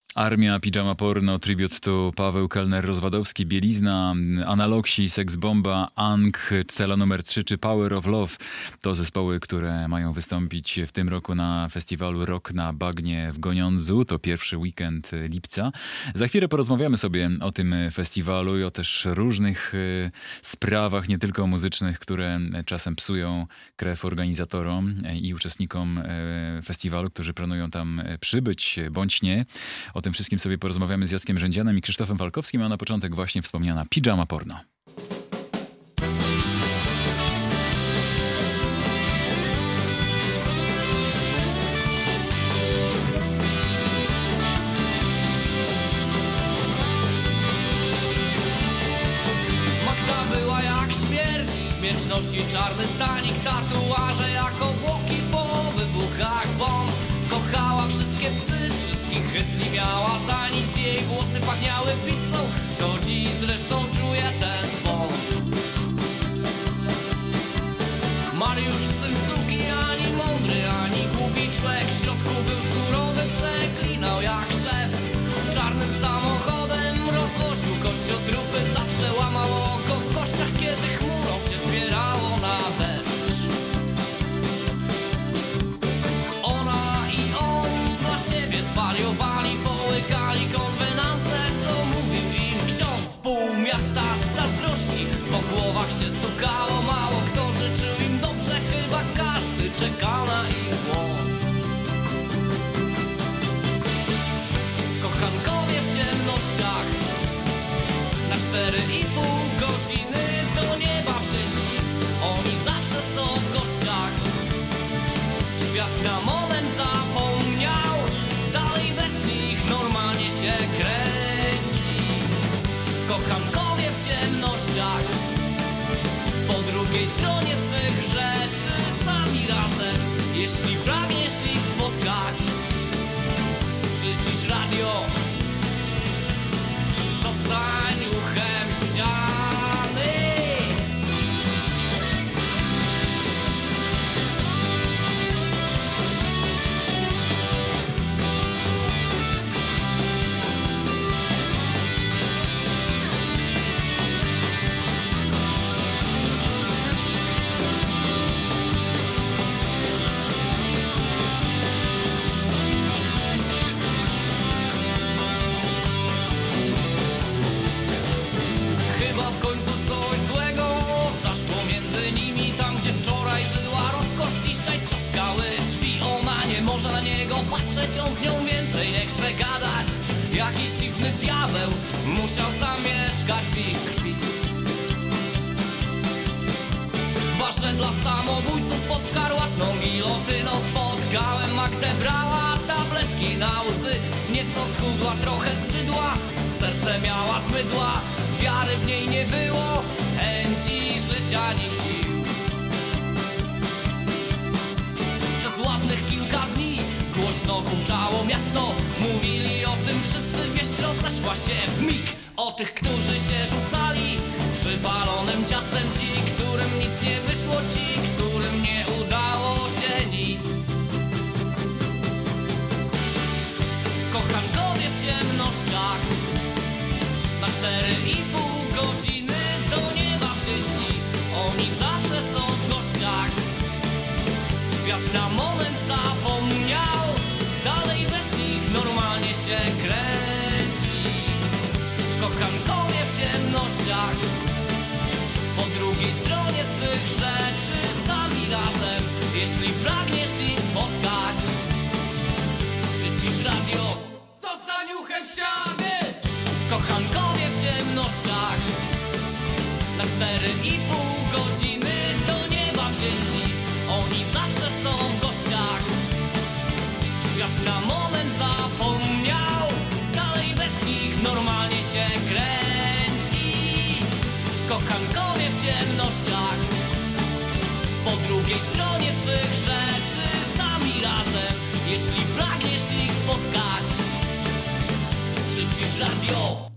Armia, Pijama Porno, Tribute to Paweł Kelner-Rozwadowski, Bielizna, Analoxi, Sex Bomba, Ang, Cela numer 3 czy Power of Love to zespoły, które mają wystąpić w tym roku na festiwalu Rock na Bagnie w Goniądzu. To pierwszy weekend lipca. Za chwilę porozmawiamy sobie o tym festiwalu i o też różnych sprawach, nie tylko muzycznych, które czasem psują krew organizatorom i uczestnikom festiwalu, którzy planują tam przybyć bądź nie. O tym wszystkim sobie porozmawiamy z Jackiem Rzędzianem i Krzysztofem Falkowskim, a na początek właśnie wspomniana Pijama Porno. Magda była jak śmierć, śmierć nosi czarny stanik, tatuaże jak obłoki po wybuchach bomb. Kochała wszystkie psy, wszystkich hycli miała za nic. Jej włosy pachniały pizzą, do dziś zresztą czuje ten swąd. Mariusz syn suki, ani mądry, ani głupi człowiek. W środku był surowy, przeklinał jak szewc. Czarnym samochodem rozwoził kościotrupy. Zawsze łamał oko w kościach, kiedy chmurą się zbierało na deszcz. Zwariowali, połykali konwenanse, co mówił im ksiądz. Pół miasta z zazdrości po głowach się stukało. Mało kto życzył im dobrze, chyba każdy czekał na ich błąd. Kochankowie w ciemnościach na 4,5 godziny do nieba wzięci. Oni zawsze są w gościach. Świat na moment zapomniał, dalej bez nich normalnie się kręci. Kochankowie w ciemnościach, po drugiej stronie swych rzeczy, sami razem, jeśli pragniesz ich spotkać. Przycisz radio, zostań uchem ściany. Na niego patrzeć, on z nią więcej nie chce gadać. Jakiś dziwny diabeł musiał zamieszkać w ich krwi. Wasze dla samobójców pod szkarłatną gilotyną. Spotkałem Magdę, brała tabletki na łzy. Nieco schudła, trochę zbrzydła, serce miała z mydła. Wiary w niej nie było, chęci życia ani sił. Ładnych kilka dni głośno huczało miasto. Mówili o tym wszyscy, wieść rozeszła się w mig. O tych, którzy się rzucali przypalonym ciastem. Ci, którym nic nie wyszło, ci, którym nie udało się nic. Kochankowie w ciemnościach na 4,5 godziny do nieba wzięci. Oni zawsze są w gościach. Świat na moment zapomniał, dalej bez nich normalnie się kręci. Kochankowie w ciemnościach, po drugiej stronie swych rzeczy, sami razem, jeśli pragniesz ich spotkać. Przycisz radio, zostań uchem ściany. Kochankowie w ciemnościach na 4,5 godziny do nieba wzięci. Oni zawsze są w gościach. Świat na moment zapomniał, dalej bez nich normalnie się kręci. Kochankowie w ciemnościach, po drugiej stronie swych rzeczy, sami razem, jeśli pragniesz ich spotkać. Przycisz radio,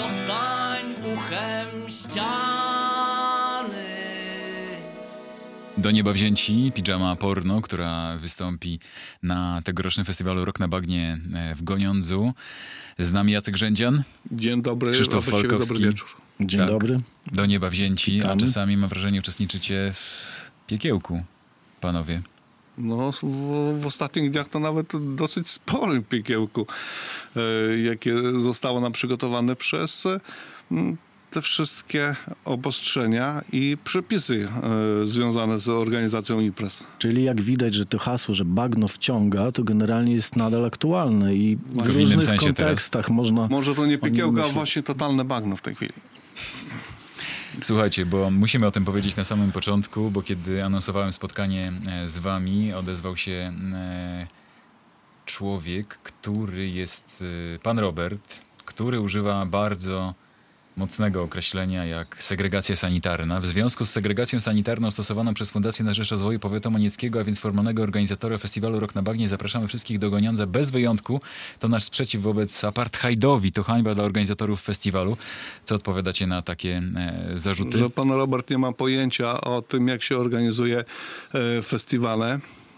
zostań uchem ściany. Do nieba wzięci, Pijama Porno, która wystąpi na tegorocznym festiwalu Rock na Bagnie w Goniądzu. Z nami Jacek Rzędzian. Dzień dobry, Krzysztof Falkowski. dobry wieczór. Dzień dobry. Do nieba wzięci, Witamy. a czasami mam wrażenie uczestniczycie w piekiełku, panowie. No, w ostatnich dniach to nawet dosyć sporym piekiełku, jakie zostało nam przygotowane przez te wszystkie obostrzenia i przepisy związane z organizacją imprez. Czyli jak widać, że to hasło, że bagno wciąga, to generalnie jest nadal aktualne i w różnych sensie kontekstach można... Może to nie piekiełka, a myśleć. właśnie totalne bagno w tej chwili. Słuchajcie, bo musimy o tym powiedzieć na samym początku, bo kiedy anonsowałem spotkanie z wami, odezwał się człowiek, który jest pan Robert, który używa bardzo mocnego określenia jak segregacja sanitarna. W związku z segregacją sanitarną stosowaną przez Fundację na Rzecz Rozwoju Powiatu Monieckiego, a więc formalnego organizatora festiwalu Rock na Bagnie, zapraszamy wszystkich do Goniądza bez wyjątku. To nasz sprzeciw wobec apartheidowi, to hańba dla organizatorów festiwalu. Co odpowiadacie na takie zarzuty? Że pan Robert nie ma pojęcia o tym, jak się organizuje festiwale.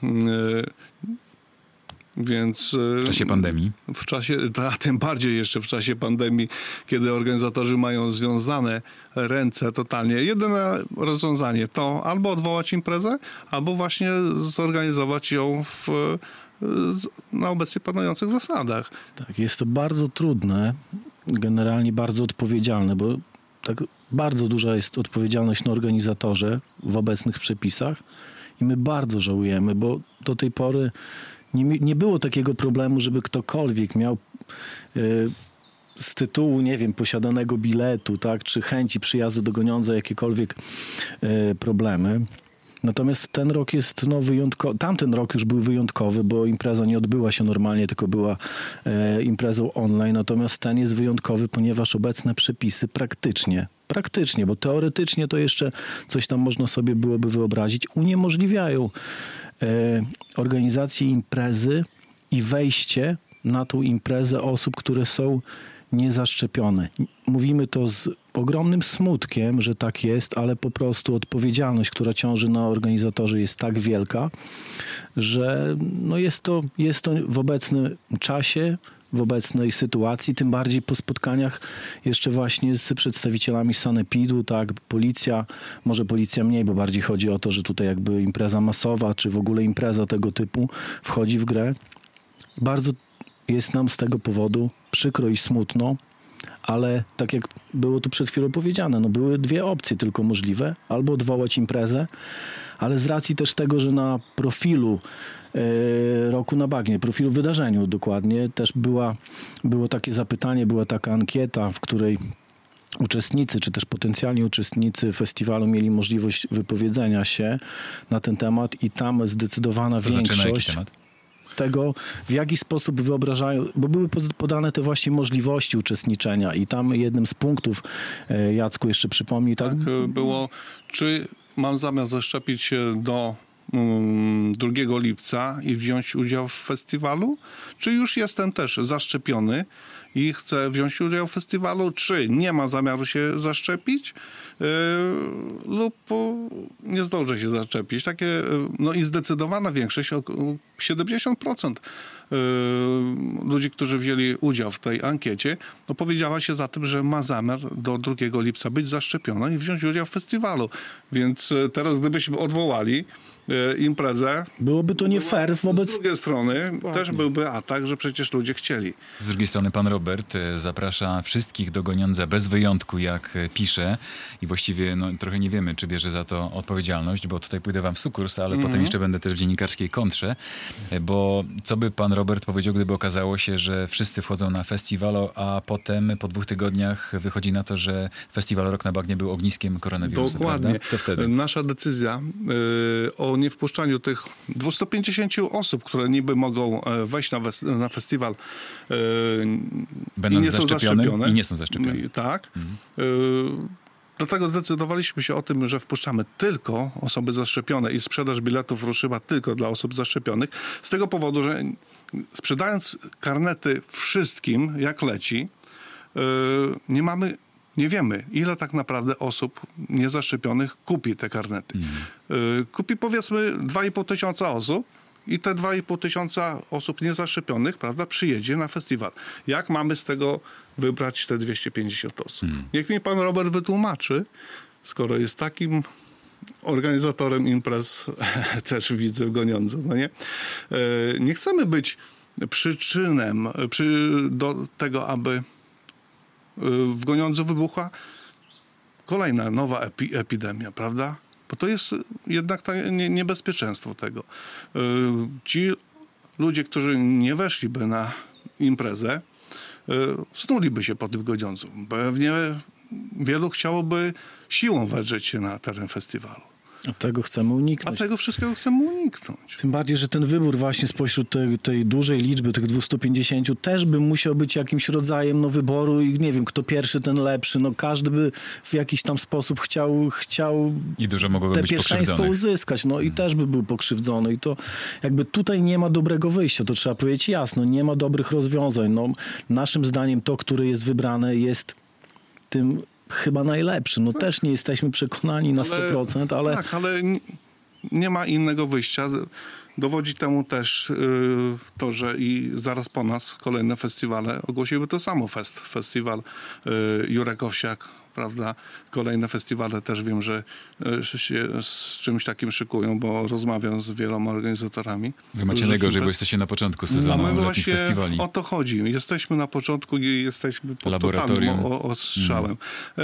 Więc W czasie pandemii. A tym bardziej jeszcze w czasie pandemii, kiedy organizatorzy mają związane ręce totalnie. Jedyne rozwiązanie to albo odwołać imprezę, albo właśnie zorganizować ją na obecnie panujących zasadach. Tak, jest to bardzo trudne, generalnie bardzo odpowiedzialne, bo tak bardzo duża jest odpowiedzialność na organizatorze w obecnych przepisach i my bardzo żałujemy, bo do tej pory nie było takiego problemu, żeby ktokolwiek miał z tytułu, nie wiem, posiadanego biletu, tak, czy chęci przyjazdu do Goniądza jakiekolwiek problemy. Natomiast ten rok jest wyjątkowy. Tamten rok już był wyjątkowy, bo impreza nie odbyła się normalnie, tylko była imprezą online. Natomiast ten jest wyjątkowy, ponieważ obecne przepisy praktycznie, bo teoretycznie to jeszcze coś tam można sobie byłoby wyobrazić, uniemożliwiają organizację imprezy i wejście na tą imprezę osób, które są niezaszczepione. Mówimy to z ogromnym smutkiem, że tak jest, ale po prostu odpowiedzialność, która ciąży na organizatorze, jest tak wielka, że no jest to w obecnym czasie, w obecnej sytuacji, tym bardziej po spotkaniach jeszcze właśnie z przedstawicielami sanepidu, tak, może policja mniej, bo bardziej chodzi o to, że tutaj jakby impreza masowa, czy w ogóle impreza tego typu wchodzi w grę. Bardzo jest nam z tego powodu przykro i smutno, ale tak jak było tu przed chwilą powiedziane, były dwie opcje tylko możliwe, albo odwołać imprezę, ale z racji też tego, że na profilu Roku na Bagnie, profilu wydarzeniu dokładnie, też było takie zapytanie, była taka ankieta, w której uczestnicy, czy też potencjalni uczestnicy festiwalu mieli możliwość wypowiedzenia się na ten temat i tam zdecydowana większość tego, w jaki sposób wyobrażają, bo były podane te właśnie możliwości uczestniczenia i tam jednym z punktów, Jacku jeszcze przypomnij, tak? Było, czy mam zamiar zaszczepić się do 2 lipca i wziąć udział w festiwalu, czy już jestem też zaszczepiony i chcę wziąć udział w festiwalu, czy nie ma zamiaru się zaszczepić lub nie zdążę się zaszczepić. I zdecydowana większość, 70% ludzi, którzy wzięli udział w tej ankiecie, opowiedziała się za tym, że ma zamiar do 2 lipca być zaszczepiona i wziąć udział w festiwalu. Więc teraz gdybyśmy odwołali imprezę... Byłoby to nie fair wobec... Z drugiej strony też byłby atak, że przecież ludzie chcieli. Z drugiej strony pan Robert zaprasza wszystkich do Goniądza bez wyjątku, jak pisze, i właściwie trochę nie wiemy, czy bierze za to odpowiedzialność, bo tutaj pójdę wam w sukurs, ale potem jeszcze będę też w dziennikarskiej kontrze, bo co by pan Robert powiedział, gdyby okazało się, że wszyscy wchodzą na festiwal, a potem po 2 tygodniach wychodzi na to, że festiwal Rock na Bagnie był ogniskiem koronawirusa. Dokładnie. Prawda? Co wtedy? Nasza decyzja o niewpuszczaniu tych 250 osób, które niby mogą wejść na festiwal Będąc i nie są zaszczepione. I nie są zaszczepione. Tak. Dlatego zdecydowaliśmy się o tym, że wpuszczamy tylko osoby zaszczepione i sprzedaż biletów ruszyła tylko dla osób zaszczepionych. Z tego powodu, że sprzedając karnety wszystkim, jak leci, nie mamy nie wiemy, ile tak naprawdę osób niezaszczepionych kupi te karnety. Kupi powiedzmy 2,5 tysiąca osób i te 2,5 tysiąca osób niezaszczepionych, prawda, przyjedzie na festiwal. Jak mamy z tego wybrać te 250 osób? Niech mi pan Robert wytłumaczy, skoro jest takim organizatorem imprez, też widzę goniąco, no nie? Nie chcemy być przyczynem do tego, aby w Goniądzu wybuchła kolejna nowa epidemia, prawda? Bo to jest jednak niebezpieczeństwo tego. Ci ludzie, którzy nie weszliby na imprezę, snuliby się po tym Goniądzu. Pewnie wielu chciałoby siłą wedrzeć się na teren festiwalu. A tego chcemy uniknąć. A tego wszystkiego chcemy uniknąć. Tym bardziej, że ten wybór właśnie spośród tej dużej liczby, tych 250, też by musiał być jakimś rodzajem wyboru i nie wiem, kto pierwszy, ten lepszy. No każdy by w jakiś tam sposób chciał I dużo mogłoby te być pierwszeństwo pokrzywdzonych. uzyskać. No i też by był pokrzywdzony. I to jakby tutaj nie ma dobrego wyjścia. To trzeba powiedzieć jasno. Nie ma dobrych rozwiązań. No, naszym zdaniem to, które jest wybrane, jest tym chyba najlepszy. No też nie jesteśmy przekonani na 100%, ale... Tak, ale nie ma innego wyjścia. Dowodzi temu też to, że i zaraz po nas kolejne festiwale ogłosiły to samo. Festiwal Jurek Owsiak, prawda? Kolejne festiwale też wiem, że się z czymś takim szykują, bo rozmawiam z wieloma organizatorami. Wy macie najgorzej, bo jesteście na początku sezonu my letnich właśnie festiwali. o to chodzi. Jesteśmy na początku i jesteśmy pod Laboratorium. totalnym ostrzałem.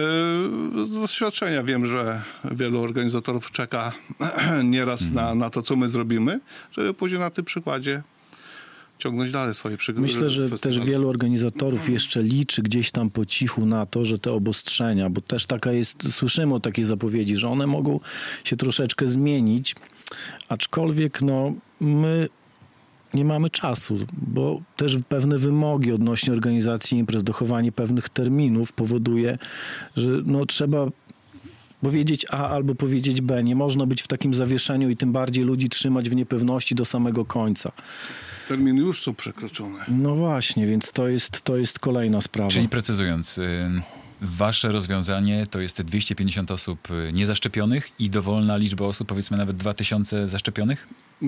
Z doświadczenia wiem, że wielu organizatorów czeka nieraz na to, co my zrobimy, żeby później na tym przykładzie ciągnąć dalej swoje przygody. Myślę, że też wielu organizatorów jeszcze liczy gdzieś tam po cichu na to, że te obostrzenia, bo też taka jest, słyszymy o takiej zapowiedzi, że one mogą się troszeczkę zmienić, aczkolwiek no my nie mamy czasu, bo też pewne wymogi odnośnie organizacji imprez, dochowanie pewnych terminów powoduje, że no trzeba powiedzieć A albo powiedzieć B. Nie można być w takim zawieszeniu i tym bardziej ludzi trzymać w niepewności do samego końca. Terminy już są przekroczone. No właśnie, więc to jest kolejna sprawa. Czyli precyzując, wasze rozwiązanie to jest 250 osób niezaszczepionych i dowolna liczba osób, powiedzmy nawet 2000 zaszczepionych?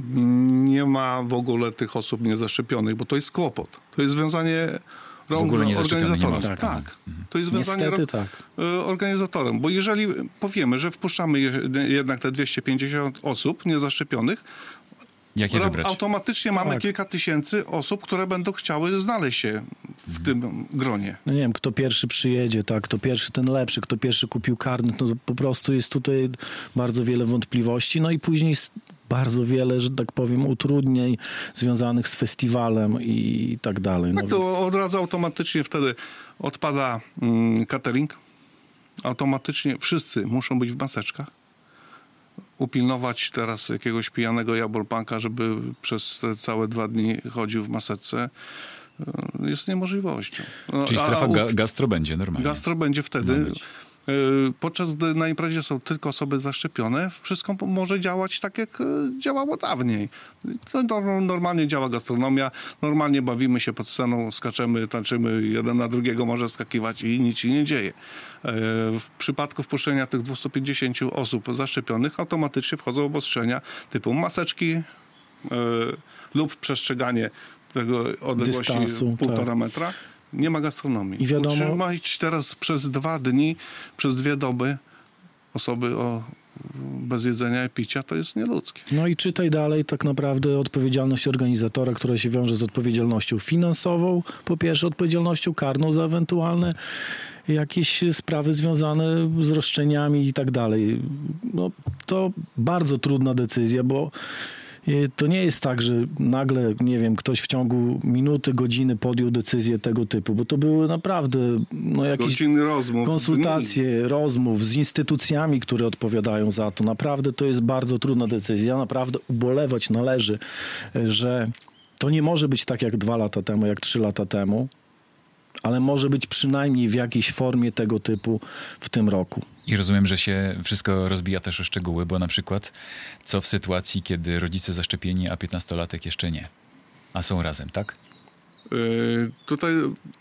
Nie ma w ogóle tych osób niezaszczepionych, bo to jest kłopot. To jest związanie rąk organizatorem. Tak. To jest związanie Niestety organizatorem, bo jeżeli powiemy, że wpuszczamy jednak te 250 osób niezaszczepionych, Jak je wybrać? automatycznie mamy kilka tysięcy osób, które będą chciały znaleźć się w tym gronie. No nie wiem, kto pierwszy przyjedzie, tak, kto pierwszy ten lepszy, kto pierwszy kupił karnet, no to po prostu jest tutaj bardzo wiele wątpliwości, no i później jest bardzo wiele, że tak powiem, utrudnień związanych z festiwalem i tak dalej. Tak, to od razu automatycznie wtedy odpada catering. Automatycznie wszyscy muszą być w maseczkach. Upilnować teraz jakiegoś pijanego jabłpanka, żeby przez te całe 2 dni chodził w maseczce, jest niemożliwością. Czyli strefa gastro będzie normalnie. Gastro będzie wtedy. Podczas gdy na imprezie są tylko osoby zaszczepione, wszystko może działać tak, jak działało dawniej. To normalnie działa gastronomia, normalnie bawimy się pod sceną, skaczemy, tańczymy, jeden na drugiego może skakiwać i nic się nie dzieje. W przypadku wpuszczenia tych 250 osób zaszczepionych automatycznie wchodzą obostrzenia typu maseczki lub przestrzeganie tego odległości dystansu, 1,5 metra. Nie ma gastronomii. I wiadomo, utrzymać teraz przez 2 dni, przez 2 doby osoby bez jedzenia i picia, to jest nieludzkie. No i czytaj dalej tak naprawdę odpowiedzialność organizatora, która się wiąże z odpowiedzialnością finansową, po pierwsze odpowiedzialnością karną za ewentualne jakieś sprawy związane z roszczeniami i tak dalej. No, to bardzo trudna decyzja, bo to nie jest tak, że nagle, nie wiem, ktoś w ciągu minuty, godziny podjął decyzję tego typu, bo to były naprawdę jakieś godziny rozmów, konsultacje, rozmów z instytucjami, które odpowiadają za to. Naprawdę to jest bardzo trudna decyzja. Naprawdę ubolewać należy, że to nie może być tak jak 2 lata temu, jak 3 lata temu, ale może być przynajmniej w jakiejś formie tego typu w tym roku. I rozumiem, że się wszystko rozbija też o szczegóły, bo na przykład co w sytuacji, kiedy rodzice zaszczepieni, a 15-latek jeszcze nie, a są razem, tak? Tutaj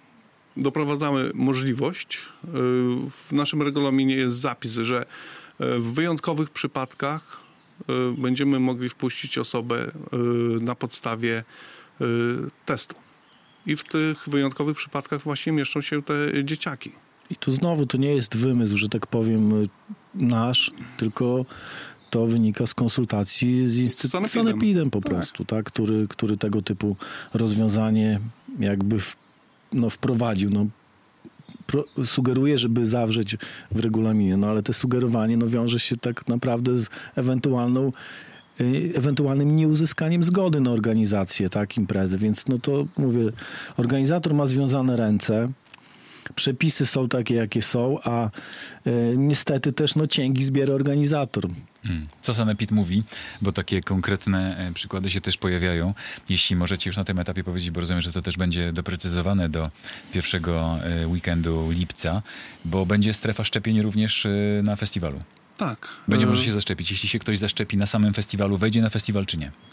doprowadzamy możliwość, w naszym regulaminie jest zapis, że w wyjątkowych przypadkach będziemy mogli wpuścić osobę na podstawie testu. I w tych wyjątkowych przypadkach właśnie mieszczą się te dzieciaki. I tu znowu to nie jest wymysł, że tak powiem, nasz, tylko to wynika z konsultacji z Sanepidem po prostu, tak? Który tego typu rozwiązanie jakby wprowadził. Sugeruje, żeby zawrzeć w regulaminie, ale to sugerowanie wiąże się tak naprawdę z ewentualnym nieuzyskaniem zgody na organizację imprezy, więc to mówię, organizator ma związane ręce, przepisy są takie, jakie są, a niestety też cięgi zbiera organizator. Co Sanepid mówi, bo takie konkretne przykłady się też pojawiają. Jeśli możecie już na tym etapie powiedzieć, bo rozumiem, że to też będzie doprecyzowane do pierwszego weekendu lipca, bo będzie strefa szczepień również na festiwalu. Tak. Będzie może się zaszczepić. Jeśli się ktoś zaszczepi na samym festiwalu, wejdzie na festiwal czy nie?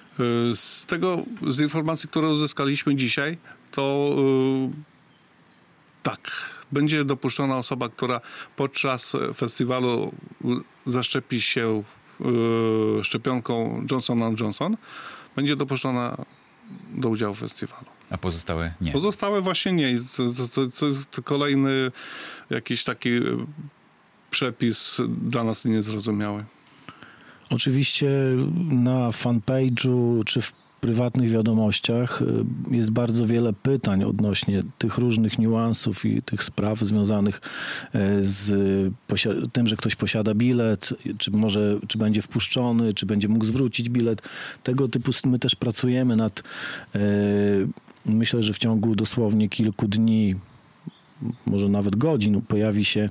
Z informacji, które uzyskaliśmy dzisiaj, to tak, będzie dopuszczona osoba, która podczas festiwalu zaszczepi się szczepionką Johnson & Johnson, będzie dopuszczona do udziału w festiwalu. A pozostałe nie? Pozostałe właśnie nie. To jest kolejny jakiś taki przepis dla nas niezrozumiały. Oczywiście na fanpage'u czy w prywatnych wiadomościach jest bardzo wiele pytań odnośnie tych różnych niuansów i tych spraw związanych z tym, że ktoś posiada bilet, czy będzie wpuszczony, czy będzie mógł zwrócić bilet. Tego typu my też pracujemy nad, myślę, że w ciągu dosłownie kilku dni, może nawet godzin, pojawi się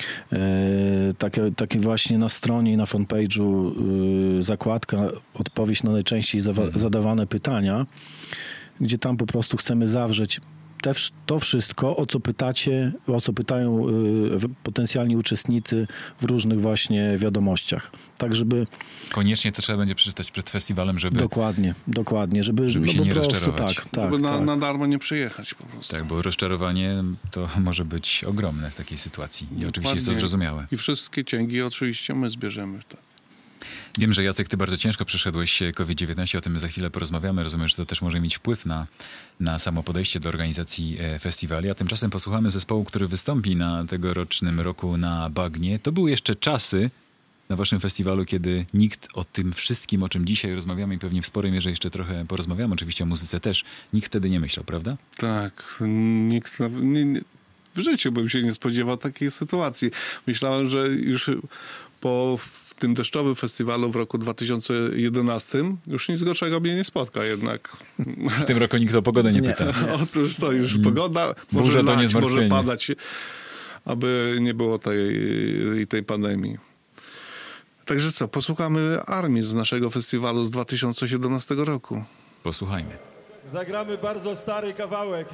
takie właśnie na stronie i na fanpage'u zakładka odpowiedź na najczęściej zadawane pytania, gdzie tam po prostu chcemy zawrzeć to wszystko, o co pytają potencjalni uczestnicy w różnych właśnie wiadomościach. Tak, żeby... Koniecznie to trzeba będzie przeczytać przed festiwalem, żeby... Dokładnie, żeby się nie po prostu rozczarować. Żeby na darmo nie przyjechać po prostu. Tak, bo rozczarowanie to może być ogromne w takiej sytuacji. I oczywiście jest to zrozumiałe. I wszystkie cięgi oczywiście my zbierzemy. Tak. Wiem, że Jacek, ty bardzo ciężko przeszedłeś COVID-19, o tym za chwilę porozmawiamy. Rozumiem, że to też może mieć wpływ na samo podejście do organizacji festiwali. A tymczasem posłuchamy zespołu, który wystąpi na tegorocznym Roku na Bagnie. To były jeszcze czasy na waszym festiwalu, kiedy nikt o tym wszystkim, o czym dzisiaj rozmawiamy i pewnie w sporej mierze jeszcze trochę porozmawiamy, oczywiście o muzyce też, nikt wtedy nie myślał, prawda? Tak, nikt w życiu bym się nie spodziewał takiej sytuacji. Myślałem, że już po tym deszczowym festiwalu w roku 2011 już nic gorszego mnie nie spotka jednak. W tym roku nikt o pogodę nie pyta. Otóż to już pogoda może lać, może padać, aby nie było tej pandemii. Także co, posłuchamy Armii z naszego festiwalu z 2017 roku. Posłuchajmy. Zagramy bardzo stary kawałek.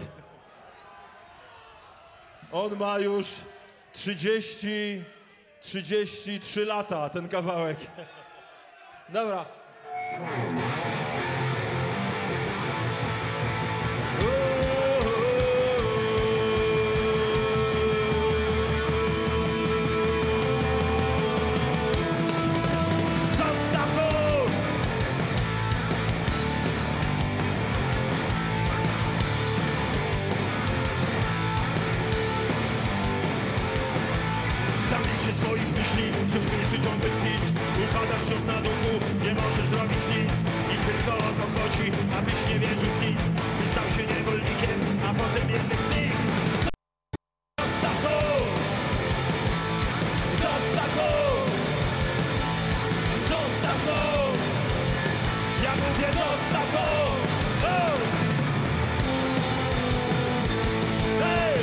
On ma już 33 lata, ten kawałek. Dobra. Swoich myśli, cóż miejscu ciągle tkwisz. Upadasz już na duchu, nie możesz zrobić nic. I tylko o to chodzi, abyś nie wierzył w nic. By stał się niewolnikiem, a potem jednym z nich. Zostaw to! Zostaw to! Zostaw to! Ja mówię zostaw to! Oh! Hej!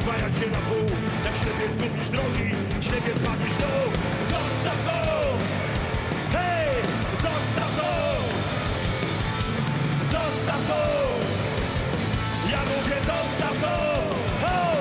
rozwajać się na pół. Jak ślepie zgubisz drogi, ślepie spadniesz w dół. Zostaw to! Hej! Zostaw to! Zostaw to! Ja mówię zostaw to! Ho!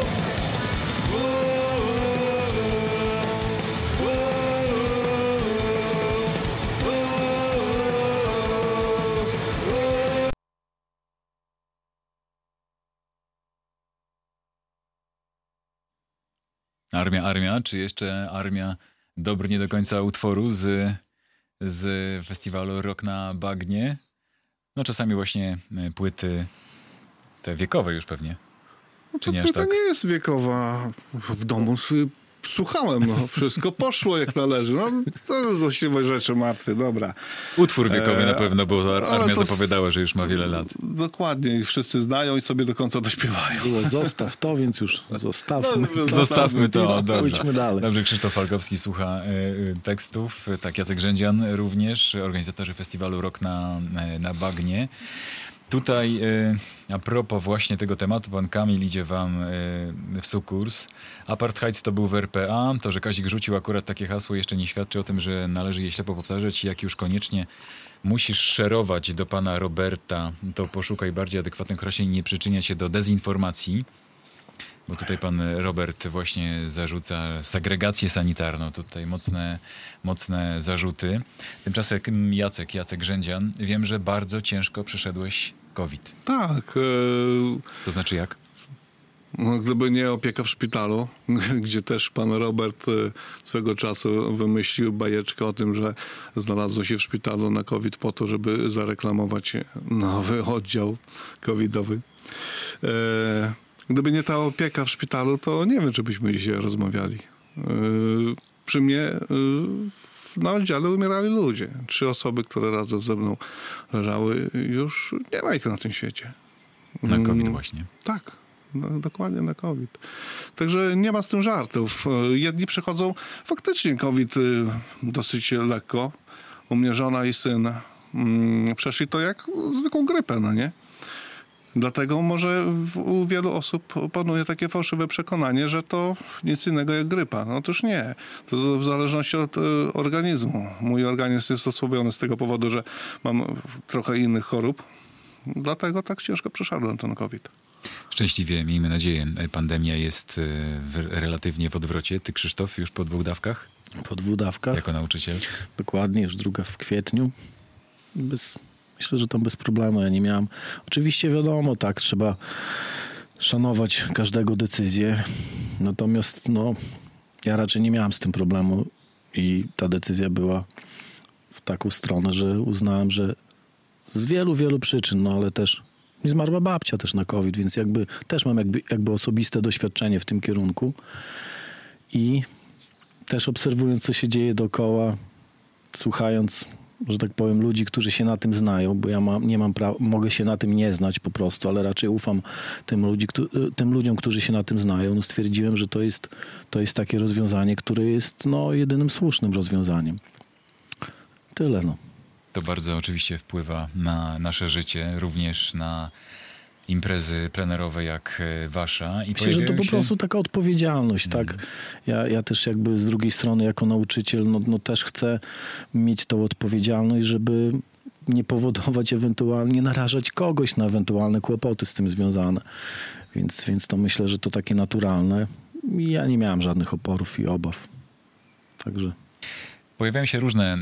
Armia, czy jeszcze Armia? Dobry nie do końca utworu z festiwalu Rock na Bagnie. No czasami właśnie płyty te wiekowe już pewnie. Czy nie aż Płyta tak? nie jest wiekowa. W domu słuchałem, no. Wszystko poszło jak należy. No, co za siwe rzeczy martwe, dobra. Utwór wiekowy na pewno, bo Armia to zapowiadała, że już ma wiele lat. Dokładnie. I wszyscy znają i sobie do końca dośpiewają. Było zostaw to, więc już zostawmy. No, Zostawmy to, dobrze. Pójdźmy dalej. Dobrze, Krzysztof Falkowski słucha tekstów, tak Jacek Grzędzian również, organizatorzy festiwalu Rock na Bagnie. Tutaj a propos właśnie tego tematu, pan Kamil idzie wam w sukurs. Apartheid to był w RPA. To, że Kazik rzucił akurat takie hasło, jeszcze nie świadczy o tym, że należy je ślepo powtarzać. Jak już koniecznie musisz szerować do pana Roberta, to poszukaj bardziej adekwatnych określeń, nie przyczyniać się do dezinformacji. Bo tutaj pan Robert właśnie zarzuca segregację sanitarną. Tutaj mocne zarzuty. Tymczasem Jacek Grzędzian, wiem, że bardzo ciężko przeszedłeś COVID. Tak. To znaczy jak? No, gdyby nie opieka w szpitalu, gdzie też pan Robert swego czasu wymyślił bajeczkę o tym, że znalazło się w szpitalu na COVID po to, żeby zareklamować nowy oddział covidowy. Gdyby nie ta opieka w szpitalu, to nie wiem, czy byśmy dzisiaj rozmawiali. Przy mnie na oddziale umierali ludzie. 3 osoby, które razem ze mną leżały, już nie ma ich na tym świecie. Na COVID właśnie. Tak, no, dokładnie na COVID. Także nie ma z tym żartów. Jedni przechodzą faktycznie COVID dosyć lekko. U mnie żona i syn przeszli to jak zwykłą grypę, no nie? Dlatego może u wielu osób panuje takie fałszywe przekonanie, że to nic innego jak grypa. No otóż nie. To w zależności od organizmu. Mój organizm jest osłabiony z tego powodu, że mam trochę innych chorób. Dlatego tak ciężko przeszedłem ten COVID. Szczęśliwie, miejmy nadzieję, pandemia jest relatywnie w odwrocie. Ty, Krzysztof, już po 2 dawkach? Po 2 dawkach. Jako nauczyciel? Dokładnie, już 2 w kwietniu. Myślę, że to bez problemu. Ja nie miałem. Oczywiście wiadomo, tak, trzeba szanować każdego decyzję. Natomiast ja raczej nie miałem z tym problemu i ta decyzja była w taką stronę, że uznałem, że z wielu przyczyn, ale też mi zmarła babcia też na COVID, więc też mam jakby osobiste doświadczenie w tym kierunku i też obserwując, co się dzieje dookoła, słuchając, że tak powiem, ludzi, którzy się na tym znają, bo ja mogę się na tym nie znać po prostu, ale raczej ufam tym ludziom, którzy się na tym znają. Stwierdziłem, że to jest takie rozwiązanie, które jest jedynym słusznym rozwiązaniem. Tyle, To bardzo oczywiście wpływa na nasze życie, również na imprezy plenerowe jak wasza. I myślę, że to po prostu taka odpowiedzialność, tak? Ja też jakby z drugiej strony jako nauczyciel też chcę mieć tą odpowiedzialność, żeby nie powodować ewentualnie, narażać kogoś na ewentualne kłopoty z tym związane. Więc to myślę, że to takie naturalne. Ja nie miałem żadnych oporów i obaw. Także... Pojawiają się różne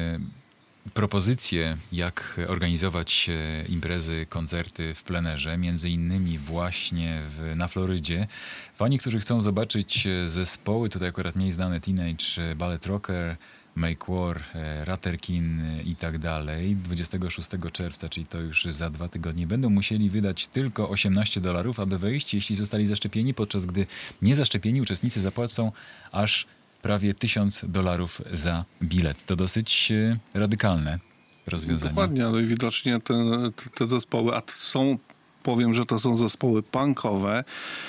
propozycje, jak organizować imprezy, koncerty w plenerze, między innymi właśnie na Florydzie. Fani, którzy chcą zobaczyć zespoły, tutaj akurat mniej znane Teenage, Ballet Rocker, Make War, Ratterkin i tak dalej, 26 czerwca, czyli to już za 2 tygodnie, będą musieli wydać tylko $18, aby wejść, jeśli zostali zaszczepieni, podczas gdy niezaszczepieni uczestnicy zapłacą aż prawie $1000 za bilet. To dosyć radykalne rozwiązanie. Dokładnie, ale widocznie te zespoły, powiem, że to są zespoły punkowe,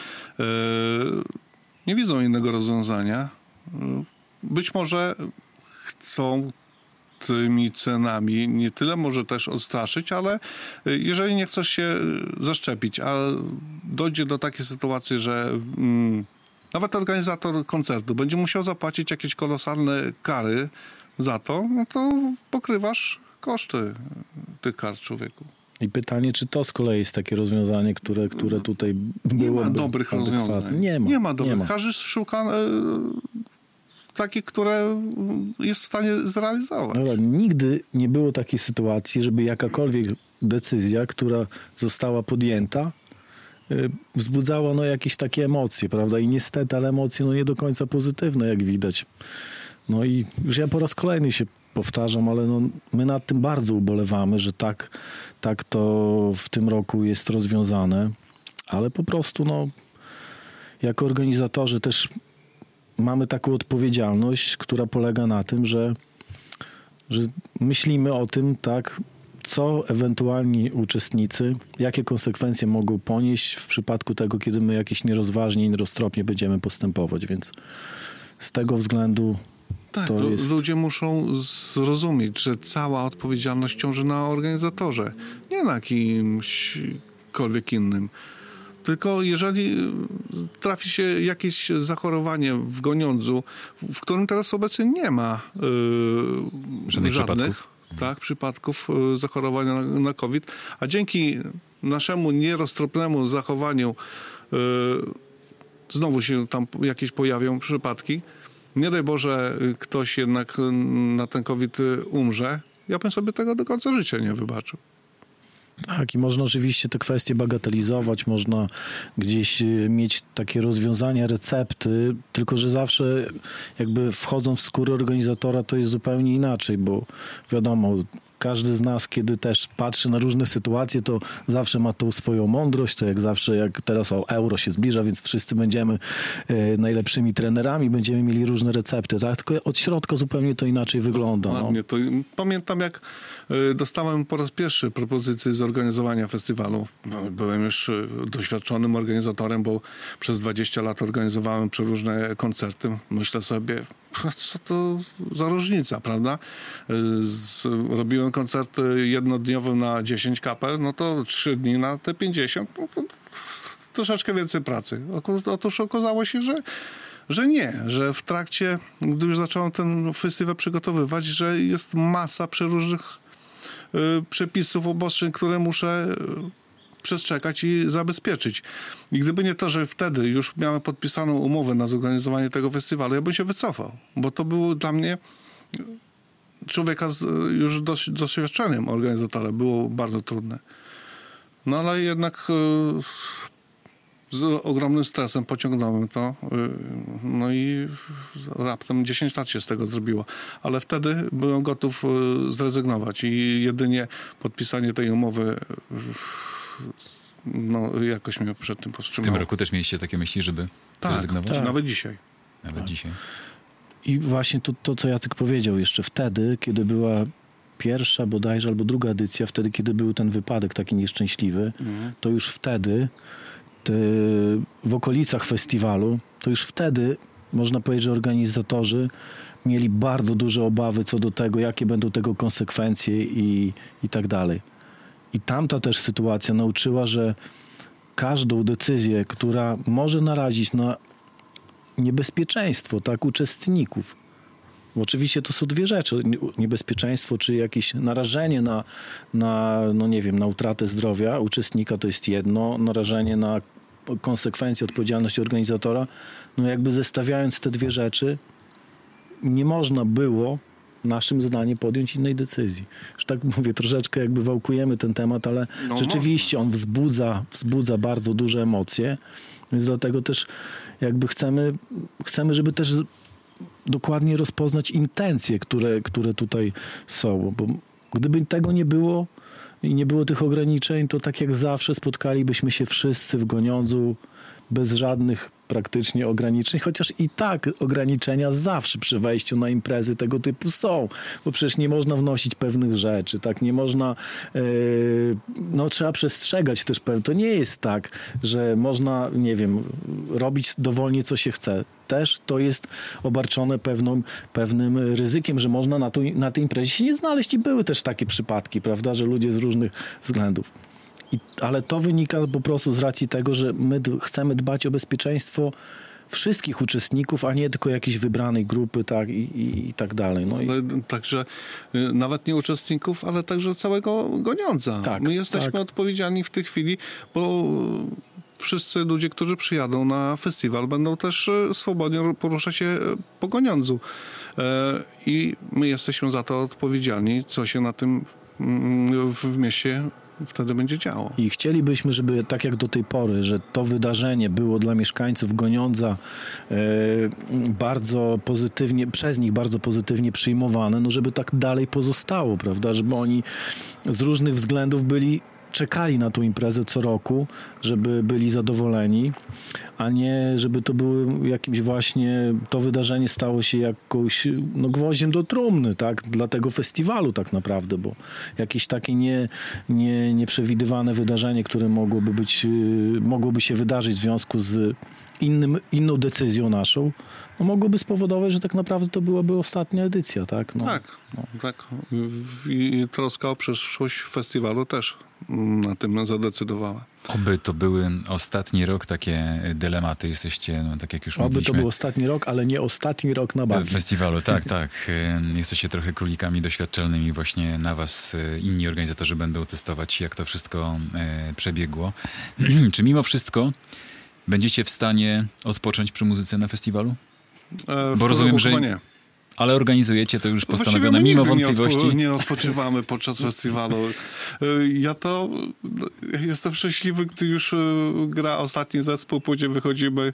nie widzą innego rozwiązania. Być może chcą tymi cenami nie tyle może też odstraszyć, ale jeżeli nie chcesz się zaszczepić, a dojdzie do takiej sytuacji, że nawet organizator koncertu będzie musiał zapłacić jakieś kolosalne kary za to, no to pokrywasz koszty tych kar, człowieku. I pytanie, czy to z kolei jest takie rozwiązanie, które tutaj Nie było ma dobrych rozwiązań. Nie ma dobrych. Każdy szuka takich, które jest w stanie zrealizować. Dobra, nigdy nie było takiej sytuacji, żeby jakakolwiek decyzja, która została podjęta, wzbudzała jakieś takie emocje, prawda? I niestety, ale emocje nie do końca pozytywne, jak widać. No i już ja po raz kolejny się powtarzam, ale my nad tym bardzo ubolewamy, że tak to w tym roku jest rozwiązane, ale po prostu jako organizatorzy też mamy taką odpowiedzialność, która polega na tym, że myślimy o tym, tak, co ewentualni uczestnicy, jakie konsekwencje mogą ponieść w przypadku tego, kiedy my jakieś nierozważnie i nieroztropnie będziemy postępować, więc z tego względu tak, to jest... ludzie muszą zrozumieć, że cała odpowiedzialność ciąży na organizatorze, nie na kimśkolwiek innym. Tylko jeżeli trafi się jakieś zachowanie w Goniądzu, w którym teraz obecnie nie ma żadnych przypadków zachorowania na COVID, a dzięki naszemu nieroztropnemu zachowaniu znowu się tam jakieś pojawią przypadki, nie daj Boże, ktoś jednak na ten COVID umrze, ja bym sobie tego do końca życia nie wybaczył. Tak, i można oczywiście te kwestie bagatelizować, można gdzieś mieć takie rozwiązania, recepty, tylko że zawsze jakby wchodząc w skórę organizatora to jest zupełnie inaczej, bo wiadomo, każdy z nas, kiedy też patrzy na różne sytuacje, to zawsze ma tą swoją mądrość, to jak zawsze, jak teraz Euro się zbliża, więc wszyscy będziemy najlepszymi trenerami, będziemy mieli różne recepty, tak? Tylko od środka zupełnie to inaczej wygląda. Ładnie, to pamiętam, jak dostałem po raz pierwszy propozycję zorganizowania festiwalu. Byłem już doświadczonym organizatorem, bo przez 20 lat organizowałem przeróżne koncerty. Myślę sobie, co to za różnica, prawda? Robiłem koncert jednodniowy na 10 kapel, no to 3 dni na te 50. Troszeczkę więcej pracy. Otóż okazało się, że nie, że w trakcie, gdy już zacząłem ten festiwal przygotowywać, że jest masa przeróżnych przepisów, obostrzeń, które muszę przestrzegać i zabezpieczyć. I gdyby nie to, że wtedy już miałem podpisaną umowę na zorganizowanie tego festiwalu, ja bym się wycofał, bo to było dla mnie człowieka już doświadczonym organizatora. Było bardzo trudne. No ale jednak z ogromnym stresem pociągnąłem to. No i raptem 10 lat się z tego zrobiło. Ale wtedy byłem gotów zrezygnować i jedynie podpisanie tej umowy jakoś mnie przed tym powstrzymało. W tym roku też mieliście takie myśli, żeby zrezygnować? Tak, nawet dzisiaj. Dzisiaj. I właśnie to, co Jacek powiedział, jeszcze wtedy, kiedy była pierwsza bodajże albo druga edycja, wtedy, kiedy był ten wypadek taki nieszczęśliwy, to już wtedy w okolicach festiwalu, to już wtedy można powiedzieć, że organizatorzy mieli bardzo duże obawy co do tego, jakie będą tego konsekwencje i tak dalej. I tamta też sytuacja nauczyła, że każdą decyzję, która może narazić na niebezpieczeństwo, tak, uczestników. Bo oczywiście to są dwie rzeczy. Niebezpieczeństwo, czy jakieś narażenie na utratę zdrowia uczestnika to jest jedno, narażenie na konsekwencje, odpowiedzialność organizatora. Jakby zestawiając te dwie rzeczy, nie można było naszym zdaniem podjąć innej decyzji. Już tak mówię, troszeczkę jakby wałkujemy ten temat, ale rzeczywiście on wzbudza bardzo duże emocje, więc dlatego też jakby chcemy, żeby też dokładnie rozpoznać intencje, które tutaj są, bo gdyby tego nie było i nie było tych ograniczeń, to tak jak zawsze spotkalibyśmy się wszyscy w Goniądzu bez żadnych praktycznie ograniczeń, chociaż i tak ograniczenia zawsze przy wejściu na imprezy tego typu są, bo przecież nie można wnosić pewnych rzeczy, tak, nie można, trzeba przestrzegać też to nie jest tak, że można, nie wiem, robić dowolnie co się chce. Też to jest obarczone pewnym ryzykiem, że można na tej imprezie się nie znaleźć i były też takie przypadki, prawda, że ludzie z różnych względów. Ale to wynika po prostu z racji tego, że my chcemy dbać o bezpieczeństwo wszystkich uczestników, a nie tylko jakiejś wybranej grupy, tak, i tak dalej. No Także nawet nie uczestników, ale także całego goniądza. Tak, my jesteśmy odpowiedzialni w tej chwili, bo wszyscy ludzie, którzy przyjadą na festiwal, będą też swobodnie poruszać się po goniądzu. I my jesteśmy za to odpowiedzialni, co się na tym w mieście wtedy będzie działo. I chcielibyśmy, żeby tak jak do tej pory, że to wydarzenie było dla mieszkańców Goniądza bardzo pozytywnie, przez nich bardzo pozytywnie przyjmowane, no żeby tak dalej pozostało, prawda, żeby oni z różnych względów czekali na tą imprezę co roku, żeby byli zadowoleni, a nie żeby to były jakimś właśnie, to wydarzenie stało się jakąś gwoździem do trumny, tak, dla tego festiwalu tak naprawdę, bo jakieś takie nieprzewidywane wydarzenie, które mogłoby się wydarzyć w związku z inną decyzją naszą, mogłoby spowodować, że tak naprawdę to byłaby ostatnia edycja, tak? Tak. I troska o przyszłość festiwalu też na tym zadecydowała. Oby to były ostatni rok, takie dylematy. Jesteście, tak jak już mówiliśmy. Oby to był ostatni rok, ale nie ostatni rok na bagnie. W festiwalu, tak. Jesteście trochę królikami doświadczalnymi. Właśnie na was inni organizatorzy będą testować, jak to wszystko przebiegło. Czy mimo wszystko będziecie w stanie odpocząć przy muzyce na festiwalu? Bo rozumiem, że nie. Ale organizujecie to już postanowione mimo wątpliwości? Nie odpoczywamy podczas festiwalu. Jestem szczęśliwy, gdy już gra ostatni zespół, później wychodzimy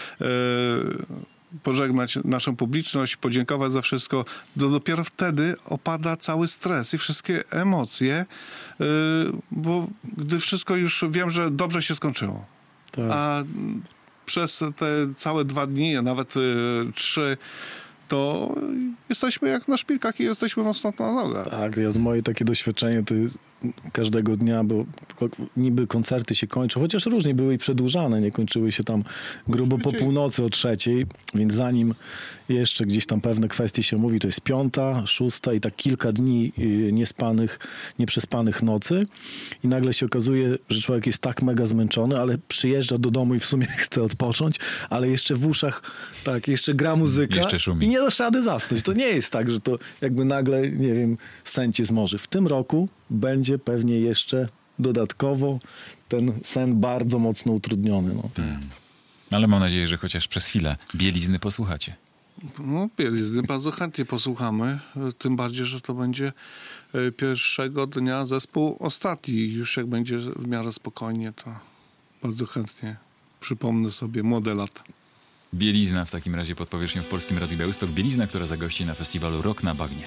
pożegnać naszą publiczność, podziękować za wszystko. Dopiero wtedy opada cały stres i wszystkie emocje, bo gdy wszystko już wiem, że dobrze się skończyło. Tak. A przez te całe 2 dni, a nawet 3, to jesteśmy jak na szpilkach i jesteśmy mocno na nogach. Tak, moje takie doświadczenie to jest każdego dnia, bo niby koncerty się kończą, chociaż różnie były i przedłużane, nie kończyły się tam grubo po północy o 3:00, więc zanim jeszcze gdzieś tam pewne kwestie się mówi, to jest 5., 6 i tak kilka dni nieprzespanych nocy i nagle się okazuje, że człowiek jest tak mega zmęczony, ale przyjeżdża do domu i w sumie chce odpocząć, ale jeszcze w uszach tak, jeszcze gra muzyka jeszcze szumi. I nie dasz rady zasnąć. To nie jest tak, że to jakby nagle, nie wiem, sen cię zmorzy. W tym roku będzie pewnie jeszcze dodatkowo ten sen bardzo mocno utrudniony. Ale mam nadzieję, że chociaż przez chwilę Bielizny posłuchacie. Bielizny bardzo chętnie posłuchamy, tym bardziej, że to będzie pierwszego dnia zespół ostatni. Już jak będzie w miarę spokojnie, to bardzo chętnie przypomnę sobie młode lata. Bielizna w takim razie pod powierzchnią w Polskim Radiu Białystok. Bielizna, która zagości na festiwalu Rok na Bagnie.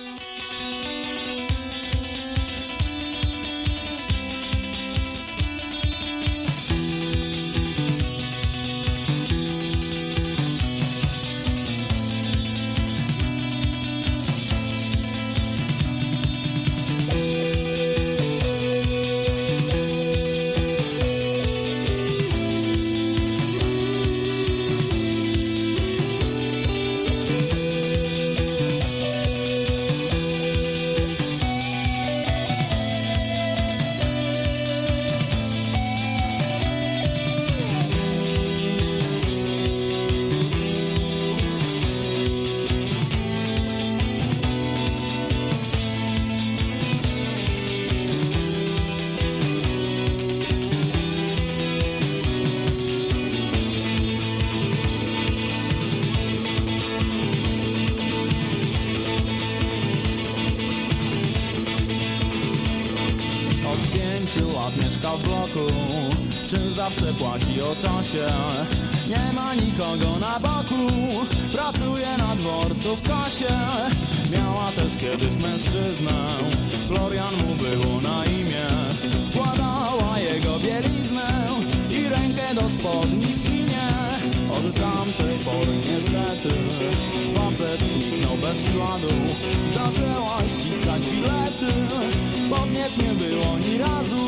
Mieszka w bloku, czym zawsze płaci o czasie. Nie ma nikogo na boku, pracuje na dworcu w kasie. Miała też kiedyś mężczyznę, Florian mu było na imię. Wkładała jego bieliznę i rękę do spodni w kinie. Od tamtej pory niestety facet zniknął bez śladu. Zaczęła ściskać bilety, podniet nie było ni razu.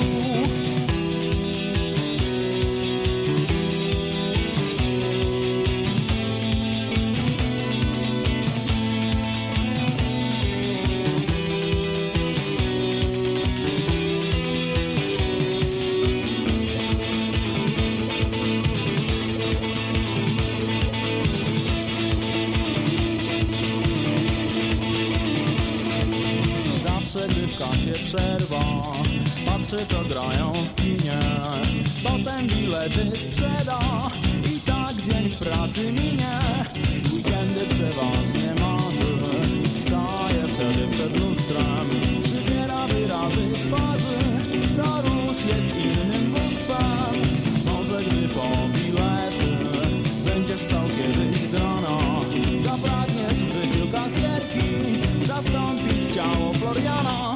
Gdy w kasie przerwa, patrzę co grają w kinie. Potem bilety sprzeda i tak dzień w pracy minie. Weekendy przeważnie marzy, staję wtedy przed lustrem. Przybiera wyrazy twarzy, co róż jest innym bóstwem. Może gdy po bilety będziesz stał kiedyś z rana, zapragniesz w życiu kasjerki zastąpić ciało Floriana.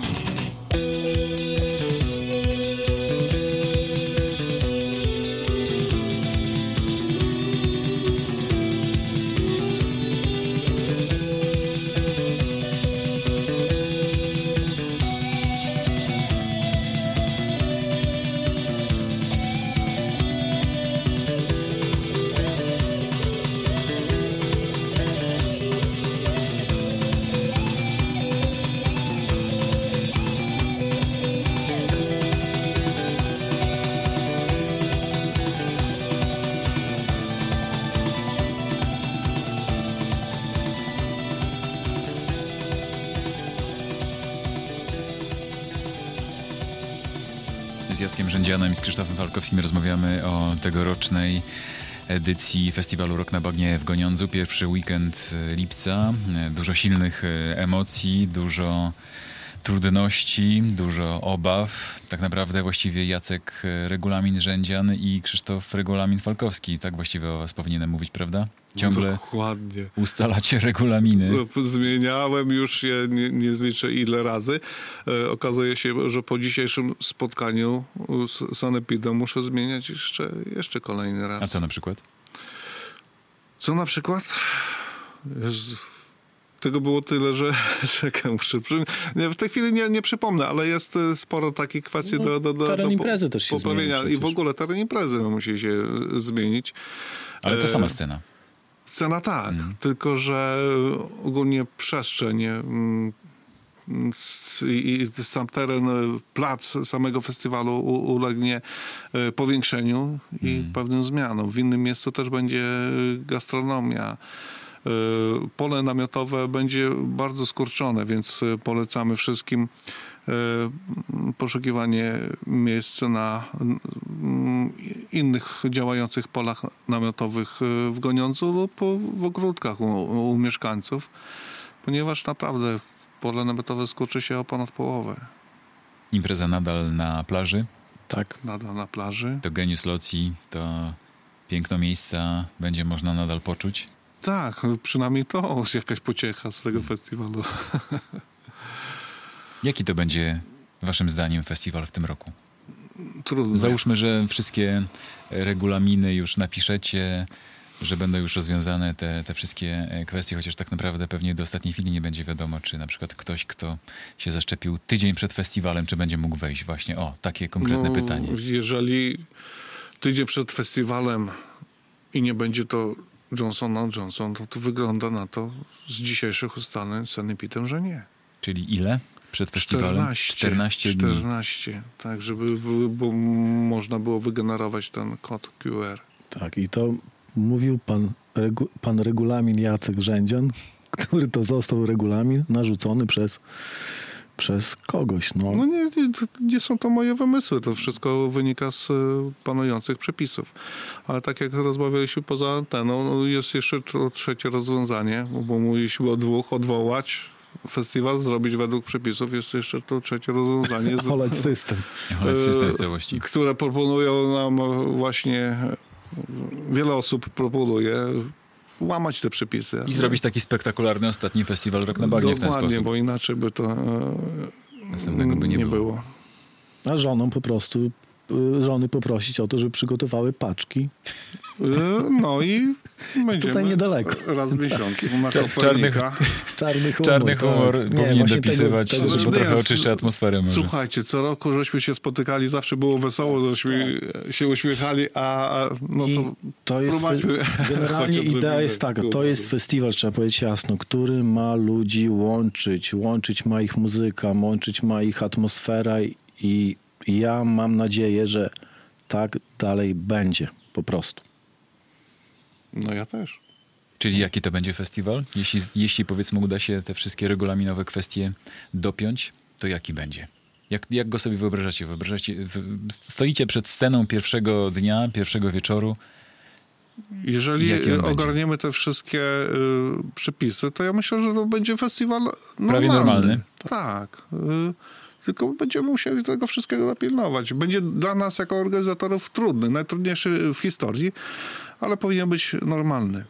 Z Jackiem Rzędzianem i z Krzysztofem Falkowskim rozmawiamy o tegorocznej edycji Festiwalu Rock na Bagnie w Goniądzu. Pierwszy weekend lipca, dużo silnych emocji, dużo trudności, dużo obaw. Tak naprawdę właściwie Jacek Regulamin Rzędzian i Krzysztof Regulamin Falkowski. Tak właściwie o was powinienem mówić, prawda? Ciągle Dokładnie. ustalacie regulaminy. Zmieniałem już je, nie zliczę ile razy. Okazuje się, że po dzisiejszym spotkaniu z Sanepidem muszę zmieniać jeszcze kolejny raz. A co na przykład? Co na przykład? Jezu, tego było tyle, że muszę... W tej chwili nie przypomnę, ale jest sporo takich kwestii teren imprezy też się poprawienia. zmieni I w ogóle teren imprezy musi się zmienić. Ale to sama scena. Scena tak, tylko że ogólnie przestrzeń i sam teren, plac samego festiwalu ulegnie powiększeniu i pewnym zmianom. W innym miejscu też będzie gastronomia. Pole namiotowe będzie bardzo skurczone, więc polecamy wszystkim poszukiwanie miejsc na innych działających polach namiotowych w Goniądzu lub w ogródkach u mieszkańców, ponieważ naprawdę pole namiotowe skurczy się o ponad połowę. Impreza nadal na plaży? Tak. Nadal na plaży. To geniusz loci, to piękno miejsca będzie można nadal poczuć? Tak, przynajmniej to jakaś pociecha z tego festiwalu. Jaki to będzie waszym zdaniem festiwal w tym roku? Trudno. Załóżmy, że wszystkie regulaminy już napiszecie, że będą już rozwiązane te wszystkie kwestie, chociaż tak naprawdę pewnie do ostatniej chwili nie będzie wiadomo, czy na przykład ktoś, kto się zaszczepił tydzień przed festiwalem, czy będzie mógł wejść właśnie. O, takie konkretne pytanie. Jeżeli tydzień przed festiwalem i nie będzie to Johnson & Johnson, to wygląda na to z dzisiejszych ustaleń Sanepidem, że nie. Czyli ile przed festiwalem? 14 dni. 14, tak, żeby można było wygenerować ten kod QR. Tak, i to mówił pan regulamin Jacek Rzędzian, który to został regulamin narzucony przez kogoś. No nie są to moje wymysły, to wszystko wynika z panujących przepisów. Ale tak jak rozmawialiśmy poza anteną, jest jeszcze trzecie rozwiązanie, bo mówiliśmy o dwóch, odwołać festiwal, zrobić według przepisów. Jest jeszcze to trzecie rozwiązanie. Olać system. Olać system w całości. Które proponują nam właśnie, wiele osób proponuje łamać te przepisy. I zrobić taki spektakularny ostatni festiwal Rock na Bagnie w ten sposób. Bo inaczej by to następnego by nie było. A żonom po prostu żony poprosić o to, żeby przygotowały paczki. No i będziemy Tutaj niedaleko. raz w miesiącu na Czarny humor powinien dopisywać, tego bo trochę oczyszcza atmosferę może. Słuchajcie, co roku żeśmy się spotykali, zawsze było wesoło, żeśmy się uśmiechali, to jest generalnie idea jest taka, to jest festiwal, trzeba powiedzieć jasno, który ma ludzi łączyć ma ich muzyka, łączyć ma ich atmosfera i ja mam nadzieję, że tak dalej będzie po prostu. No ja też. Czyli jaki to będzie festiwal? Jeśli powiedzmy uda się te wszystkie regulaminowe kwestie dopiąć, to jaki będzie? Jak go sobie wyobrażacie? Stoicie przed sceną pierwszego dnia, pierwszego wieczoru. Jeżeli ogarniemy te wszystkie przepisy, to ja myślę, że to będzie festiwal normalny. Prawie normalny. Tak. Tylko będziemy musieli tego wszystkiego napilnować. Będzie dla nas jako organizatorów trudny, najtrudniejszy w historii, ale powinien być normalny.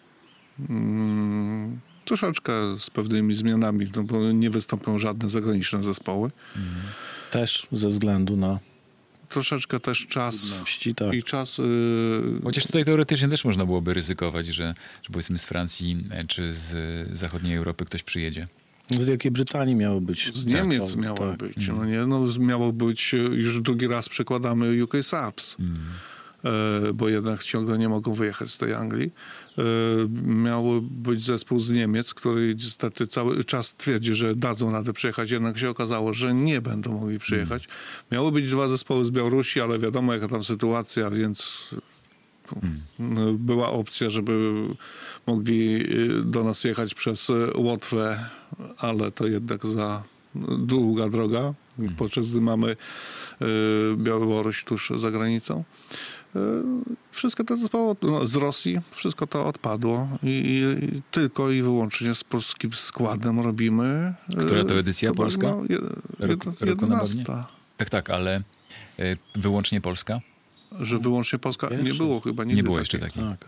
Troszeczkę z pewnymi zmianami, no bo nie wystąpią żadne zagraniczne zespoły. Też ze względu na troszeczkę też czas tak. i czas... Chociaż tutaj teoretycznie też można byłoby ryzykować, że powiedzmy z Francji czy z zachodniej Europy ktoś przyjedzie. Z Wielkiej Brytanii miało być. Z Niemiec miało być. No nie, miało być, już drugi raz przekładamy UK Subs, bo jednak ciągle nie mogą wyjechać z tej Anglii. Miał być zespół z Niemiec, który niestety cały czas twierdzi, że dadzą radę przyjechać, jednak się okazało, że nie będą mogli przyjechać. Miały być 2 zespoły z Białorusi, ale wiadomo jaka tam sytuacja, więc była opcja, żeby mogli do nas jechać przez Łotwę, ale to jednak za długa droga, podczas gdy mamy Białoruś tuż za granicą. Wszystko to zespoły z Rosji, wszystko to odpadło i tylko i wyłącznie z polskim składem robimy. Która to edycja polska? 11. Tak, ale wyłącznie polska? Że wyłącznie polska? Nie było chyba nigdy. Nie było jeszcze takiej. Tak.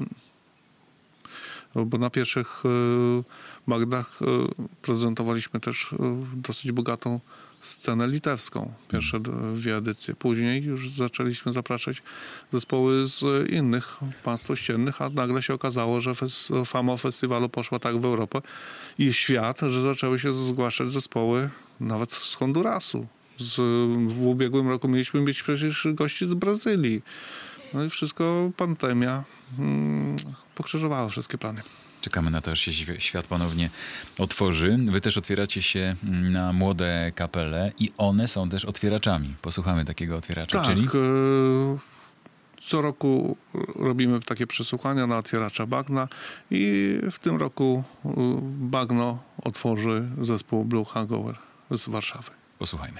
Bo na pierwszych Magdach prezentowaliśmy też dosyć bogatą scenę litewską. Pierwsze 2 edycje. Później już zaczęliśmy zapraszać zespoły z innych państw ościennych, a nagle się okazało, że fama festiwalu poszła tak w Europę i w świat, że zaczęły się zgłaszać zespoły nawet z Hondurasu. W ubiegłym roku mieliśmy mieć przecież gości z Brazylii. No i wszystko pandemia pokrzyżowała wszystkie plany. Czekamy na to, aż się świat ponownie otworzy. Wy też otwieracie się na młode kapele i one są też otwieraczami. Posłuchamy takiego otwieracza, tak, czyli? Co roku robimy takie przesłuchania na otwieracza Bagna i w tym roku Bagno otworzy zespół Blue Hangover z Warszawy. Posłuchajmy.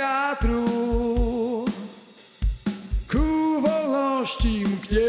wiatru ku wolności mknie.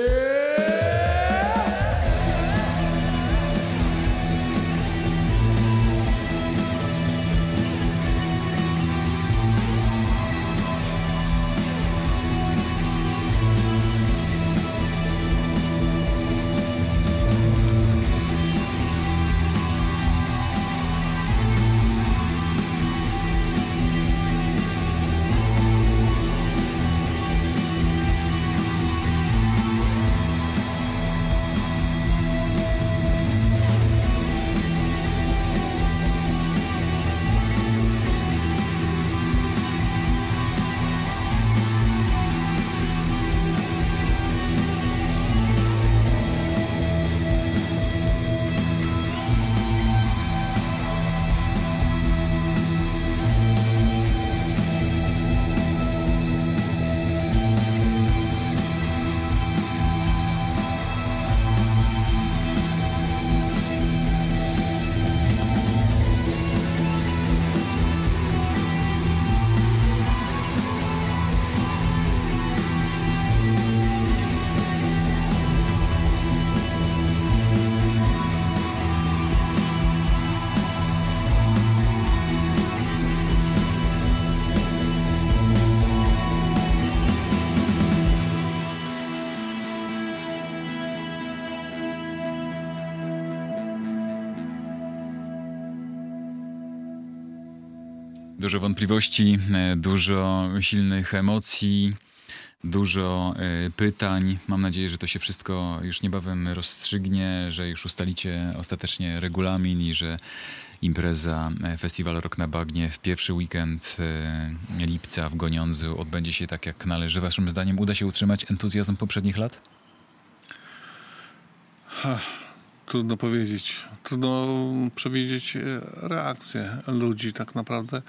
Dużo wątpliwości, dużo silnych emocji, dużo pytań. Mam nadzieję, że to się wszystko już niebawem rozstrzygnie, że już ustalicie ostatecznie regulamin i że impreza Festiwal Rock na Bagnie w pierwszy weekend lipca w Goniądzu odbędzie się tak, jak należy. Waszym zdaniem uda się utrzymać entuzjazm poprzednich lat? Trudno powiedzieć. Trudno przewidzieć reakcję ludzi tak naprawdę.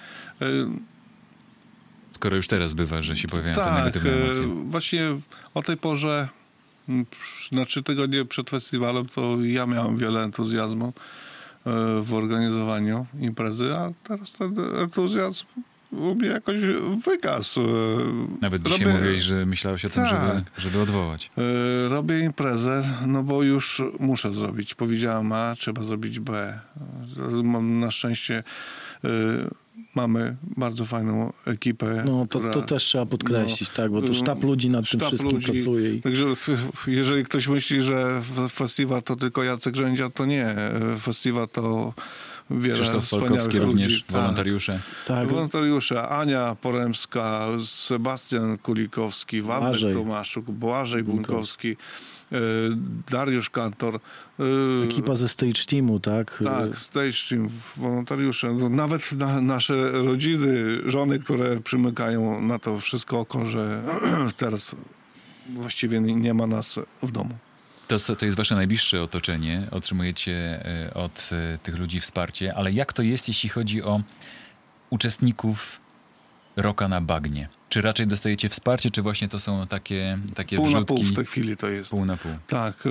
Skoro już teraz bywa, że się pojawiają te Tak, negatywne emocje. właśnie o tej porze, na 3 tygodnie przed festiwalem, to ja miałem wiele entuzjazmu w organizowaniu imprezy, a teraz ten entuzjazm u mnie jakoś wygasł. Nawet dzisiaj mówiłeś, że myślałeś o tym, żeby odwołać. Robię imprezę, no bo już muszę zrobić. Powiedziałem A, trzeba zrobić B. Na szczęście mamy bardzo fajną ekipę. No to też trzeba podkreślić, tak, bo tu sztab ludzi nad tym wszystkim pracuje. Także jeżeli ktoś myśli, że festiwal to tylko Jacek Rzędzia, to nie. Festiwal to wiele Krzysztof wspaniałych Polkowski ludzi. również, wolontariusze. Tak. Wolontariusze, Ania Poremska, Sebastian Kulikowski, Waldek Tomaszuk, Błażej Bunkowski, Dariusz Kantor. Ekipa ze Stage Teamu, tak? Tak, Stage Team, wolontariusze. No, nawet nasze rodziny, żony, które przymykają na to wszystko oko, że teraz właściwie nie ma nas w domu. To jest wasze najbliższe otoczenie, otrzymujecie od tych ludzi wsparcie, ale jak to jest, jeśli chodzi o uczestników Rocka na Bagnie? Czy raczej dostajecie wsparcie, czy właśnie to są takie pół wrzutki? Na pół w tej chwili to jest. Pół na pół. Tak.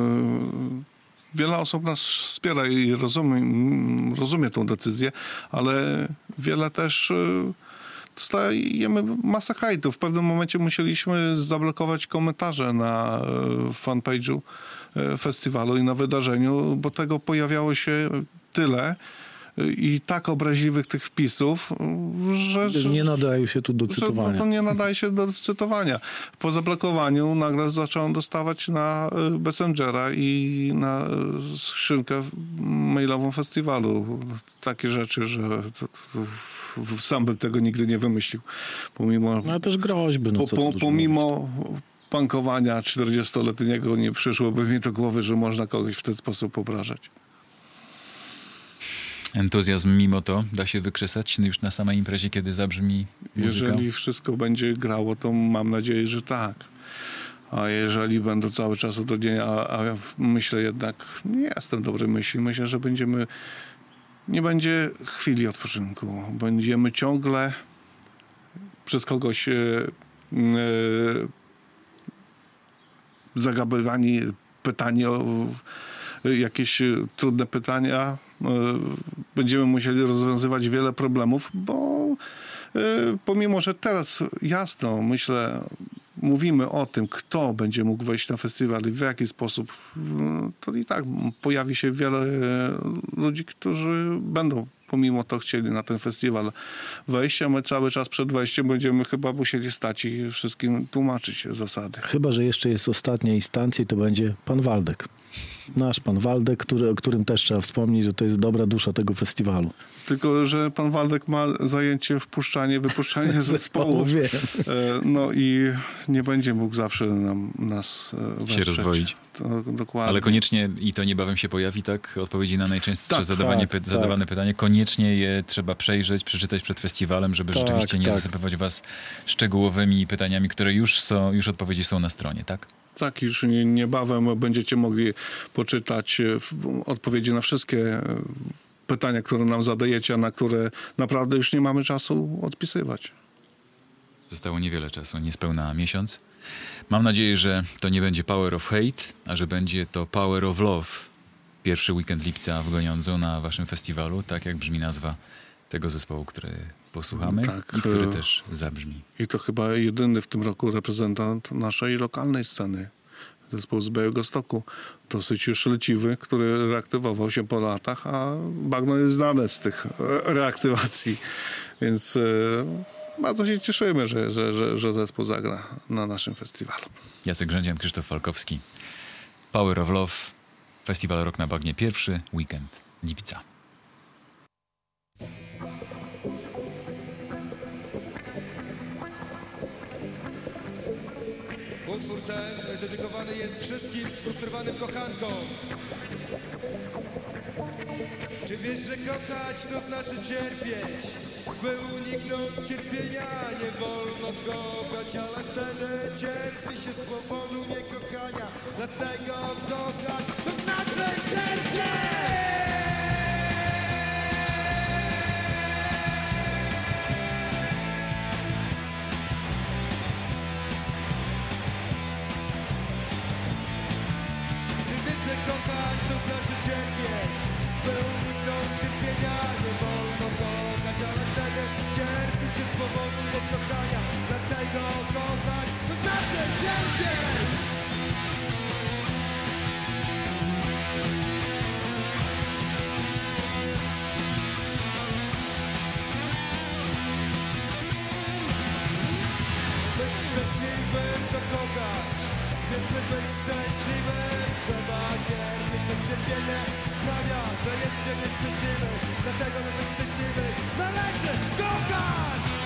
Wiele osób nas wspiera i rozumie tą decyzję, ale wiele też dostajemy masę hejtu. W pewnym momencie musieliśmy zablokować komentarze na fanpage'u festiwalu i na wydarzeniu, bo tego pojawiało się tyle i tak obraźliwych tych wpisów, że nie nadaje się tu do cytowania. To nie nadaje się do cytowania. Po zablokowaniu nagle zacząłem dostawać na Messengera i na skrzynkę mailową festiwalu takie rzeczy, że sam bym tego nigdy nie wymyślił. Pomimo, no też groźby. pomimo punkowania 40-letniego nie przyszłoby mi do głowy, że można kogoś w ten sposób obrażać. Entuzjazm mimo to da się wykrzesać już na samej imprezie, kiedy zabrzmi muzyka? Jeżeli wszystko będzie grało, to mam nadzieję, że tak. A jeżeli będę cały czas od dnia, a ja myślę jednak, nie jestem dobrej myśli, myślę, że nie będzie chwili odpoczynku. Będziemy ciągle przez kogoś zagabywani, pytani o jakieś trudne pytania. Będziemy musieli rozwiązywać wiele problemów, bo pomimo, że teraz jasno, myślę, mówimy o tym, kto będzie mógł wejść na festiwal i w jaki sposób, to i tak pojawi się wiele ludzi, którzy będą pomimo to chcieli na ten festiwal wejść, a my cały czas przed wejściem będziemy chyba musieli stać i wszystkim tłumaczyć zasady. Chyba że jeszcze jest ostatnia instancja i to będzie pan Waldek. Nasz pan Waldek, o którym też trzeba wspomnieć, że to jest dobra dusza tego festiwalu. Tylko że pan Waldek ma zajęcie wypuszczanie zespołów. No i nie będzie mógł zawsze nas wesprzeć. Się rozwoić. Dokładnie. Ale koniecznie, i to niebawem się pojawi, tak? Odpowiedzi na najczęstsze zadawane pytanie. Koniecznie je trzeba przejrzeć, przeczytać przed festiwalem, żeby rzeczywiście nie zasypywać was szczegółowymi pytaniami, które już odpowiedzi są na stronie, tak? Tak, już niebawem będziecie mogli poczytać odpowiedzi na wszystkie pytania, które nam zadajecie, a na które naprawdę już nie mamy czasu odpisywać. Zostało niewiele czasu, niespełna miesiąc. Mam nadzieję, że to nie będzie Power of Hate, a że będzie to Power of Love. Pierwszy weekend lipca w Goniądzu na waszym festiwalu, tak jak brzmi nazwa tego zespołu, który posłuchamy i który też zabrzmi. I to chyba jedyny w tym roku reprezentant naszej lokalnej sceny. Zespół z Białegostoku. Dosyć już leciwy, który reaktywował się po latach, a bagno jest znane z tych reaktywacji. Więc bardzo się cieszymy, że zespół zagra na naszym festiwalu. Jacek Grzędzian, Krzysztof Falkowski. Power of Love. Festiwal Rok na Bagnie. Pierwszy weekend lipca. Utwór ten dedykowany jest wszystkim sfrustrowanym kochankom. Czy wiesz, że kochać to znaczy cierpieć? By uniknąć cierpienia nie wolno kochać, ale wtedy cierpi się z powodu niekochania. Dlatego kochać to znaczy cierpieć! Kochać to znaczy cierpieć, by uniknąć cierpienia nie wolno kochać, ale wtedy cierpi się z powodu niekochania. Dlatego kochać to znaczy cierpieć! Być szczęśliwym to kochać, więc by być szczęśliwym trzeba cierpieć. To cierpienie sprawia, że jest się nieszczęśliwy. Dlatego by być szczęśliwy należy kochać!